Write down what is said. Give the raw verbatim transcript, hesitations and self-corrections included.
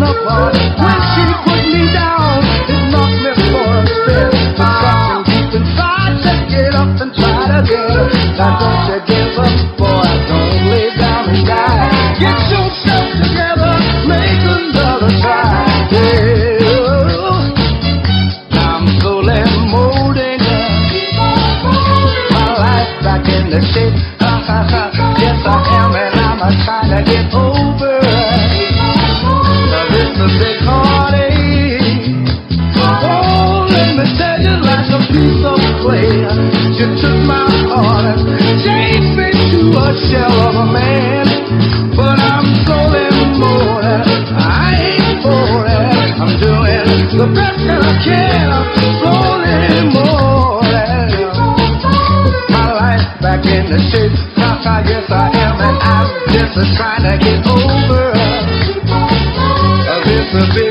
apart. When she put me down, it knocked me for a spin. But something deep inside said, get up and try it again. Now don't you give up, boy, don't lay down and die. Get yourself together, make another try. Yeah. I'm slowly molding my life back in the shape. Ha ha ha. Yes, I am, and I'm a trying to get over this a big heartache. Oh, let me tell you, like a piece of clay, you took my heart and changed me to a shell of a man. But I'm slowly molding, I ain't folding. I'm doing the best that I can. I'm slowly molding my life back in the shape. I guess I am, and I'm just trying to get over this a bit.